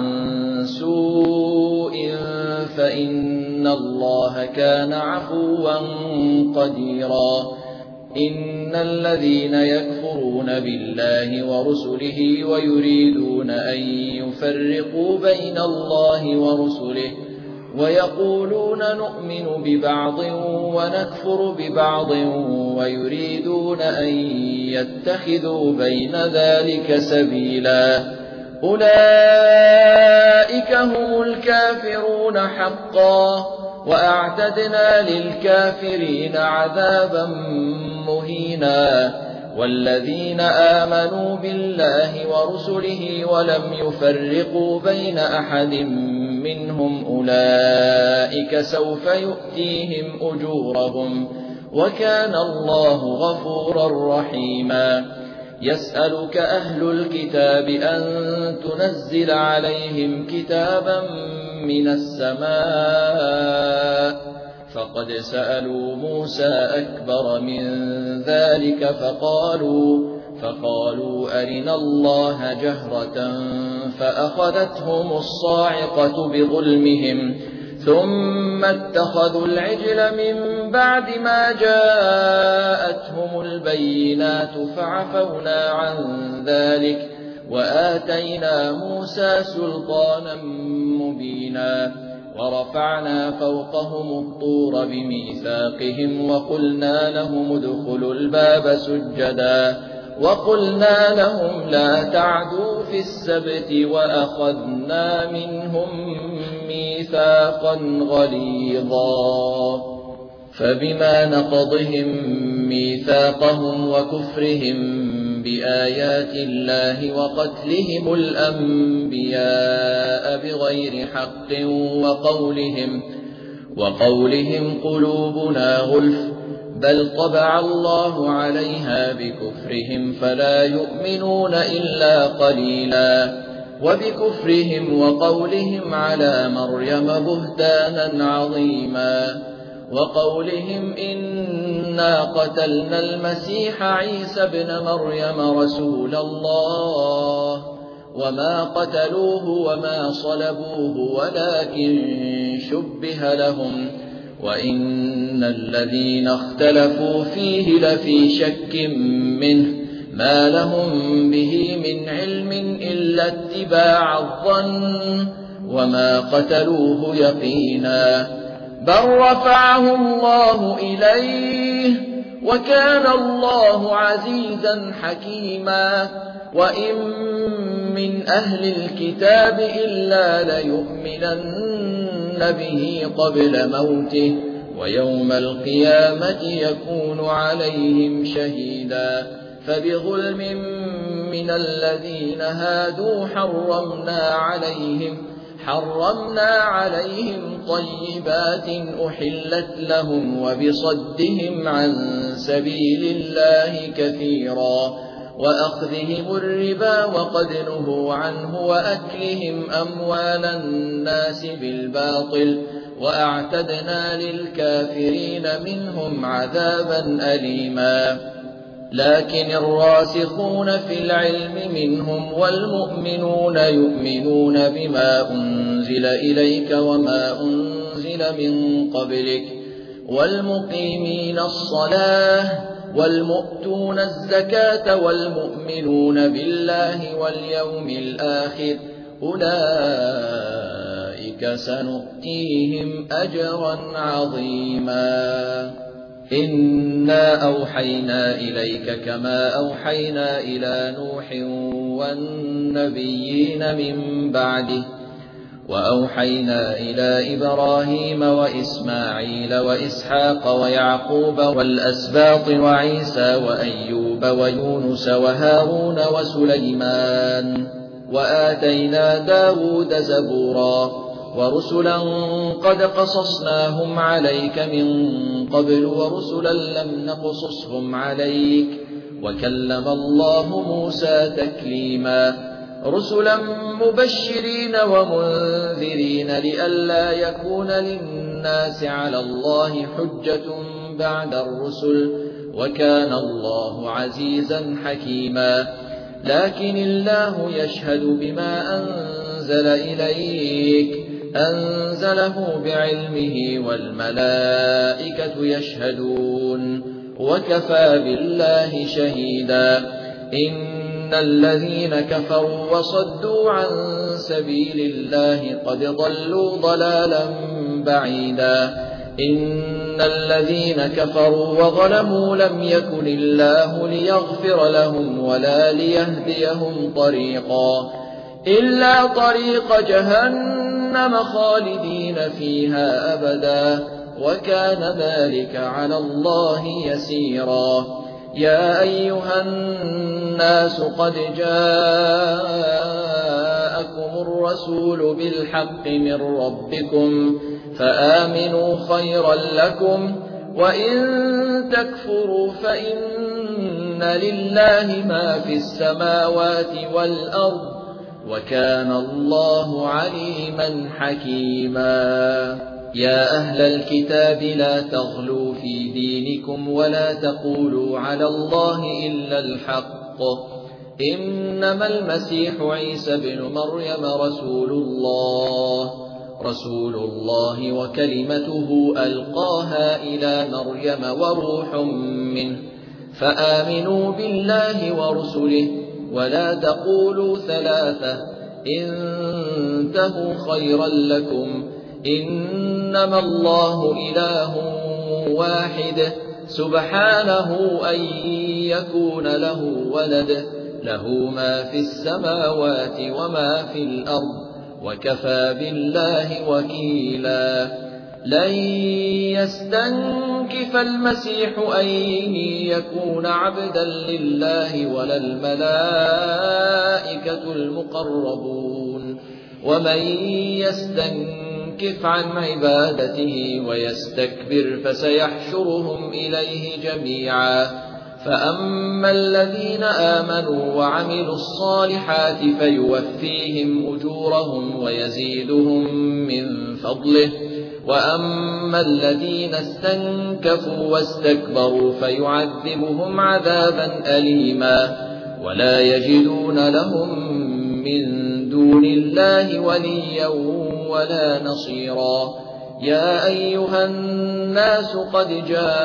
سوء فإن الله كان عفوا قديرا إن الذين يكفرون بالله ورسله ويريدون أن يفرقوا بين الله ورسله ويقولون نؤمن ببعض ونكفر ببعض ويريدون أن يتخذوا بين ذلك سبيلا أولئك هم الكافرون حقا وأعتدنا للكافرين عذابا مهينا والذين آمنوا بالله ورسله ولم يفرقوا بين أحد منهم أولئك سوف يؤتيهم أجورهم وكان الله غفورا رحيما يسألك أهل الكتاب أن تنزل عليهم كتابا من السماء فقد سألوا موسى أكبر من ذلك فقالوا فقالوا أرنا الله جهرة فأخذتهم الصاعقة بظلمهم ثم اتخذوا العجل من بعد ما جاءتهم البينات فعفونا عن ذلك وآتينا موسى سلطانا مبينا ورفعنا فوقهم الطور بميثاقهم وقلنا لهم ادخلوا الباب سجدا وقلنا لهم لا تعدوا في السبت وأخذنا منهم ميثاقا غليظا فبما نقضهم ميثاقهم وكفرهم بآيات الله وقتلهم الأنبياء بغير حق وقولهم, وقولهم قلوبنا غلف بل طبع الله عليها بكفرهم فلا يؤمنون إلا قليلا وبكفرهم وقولهم على مريم بهتانا عظيما وقولهم إنا قتلنا المسيح عيسى ابن مريم رسول الله وما قتلوه وما صلبوه ولكن شبه لهم وإن الذين اختلفوا فيه لفي شك منه ما لهم به من علم إلا اتباع الظن وما قتلوه يقينا بل رفعه الله إليه وكان الله عزيزا حكيما وإن من أهل الكتاب إلا ليؤمنن به قبل موته ويوم القيامة يكون عليهم شهيدا فبظلم من الذين هادوا حرمنا عليهم حرمنا عليهم طيبات أحلت لهم وبصدهم عن سبيل الله كثيرا وأخذهم الربا وقد نهوا عنه وأكلهم أموال الناس بالباطل وأعتدنا للكافرين منهم عذابا أليما لكن الراسخون في العلم منهم والمؤمنون يؤمنون بما أنزل إليك وما أنزل من قبلك والمقيمين الصلاة والمؤتون الزكاة والمؤمنون بالله واليوم الآخر أولئك سنؤتيهم أجرا عظيما إنا أوحينا إليك كما أوحينا إلى نوح والنبيين من بعده وأوحينا إلى إبراهيم وإسماعيل وإسحاق ويعقوب والأسباط وعيسى وأيوب ويونس وهارون وسليمان وآتينا داود زبورا ورسلا قد قصصناهم عليك من قبل ورسلا لم نقصصهم عليك وكلم الله موسى تكليما رسلا مبشرين ومنذرين لئلا يكون للناس على الله حجة بعد الرسل وكان الله عزيزا حكيما لكن الله يشهد بما أنزل إليك أنزله بعلمه والملائكة يشهدون وكفى بالله شهيدا إن الذين كفروا وصدوا عن سبيل الله قد ضلوا ضلالا بعيدا إن الذين كفروا وظلموا لم يكن الله ليغفر لهم ولا ليهديهم طريقا إلا طريق جهنم خالدين فيها أبدا وكان ذلك على الله يسيرا يا أيها الناس قد جاءكم الرسول بالحق من ربكم فآمنوا خيرا لكم وإن تكفروا فإن لله ما في السماوات والأرض وكان الله عليما حكيما يا أهل الكتاب لا تغلوا في دينكم ولا تقولوا على الله إلا الحق إنما المسيح عيسى بن مريم رسول الله رسول الله وكلمته ألقاها إلى مريم وروح منه فآمنوا بالله ورسله ولا تقولوا ثلاثة انتهوا خيرا لكم إنما الله إله واحد سبحانه أن يكون له ولد له ما في السماوات وما في الأرض وكفى بالله وكيلا لن يستنكف المسيح أن يكون عبدا لله ولا الملائكة المقربون ومن يستنكف عن عبادته ويستكبر فسيحشرهم إليه جميعا فأما الذين آمنوا وعملوا الصالحات فيوفيهم أجورهم ويزيدهم من فضله وأما الذين استنكفوا واستكبروا فيعذبهم عذابا أليما ولا يجدون لهم من دون الله وليا ولا نصيرا يا أيها الناس قد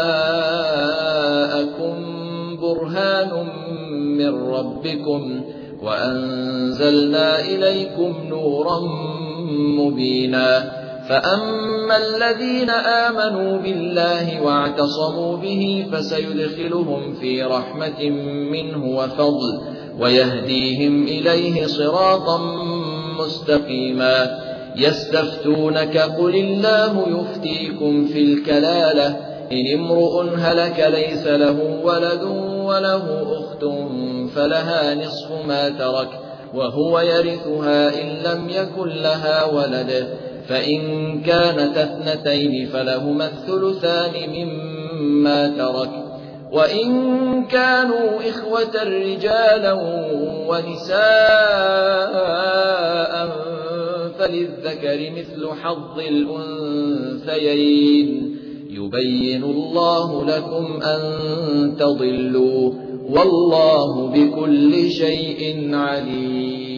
جاءكم برهان من ربكم وأنزلنا إليكم نورا مبينا فأما الذين آمنوا بالله واعتصموا به فسيدخلهم في رحمة منه وفضل ويهديهم إليه صراطا مستقيما يستفتونك قل الله يفتيكم في الكلالة إن امرؤ هلك ليس له ولد وله أخت فلها نصف ما ترك وهو يرثها إن لم يكن لها ولد فإن كانت اثنتين فلهما الثلثان مما ترك وإن كانوا إخوة رجالا ونساء فللذكر مثل حظ الأنثيين يبين الله لكم أن تضلوا والله بكل شيء عليم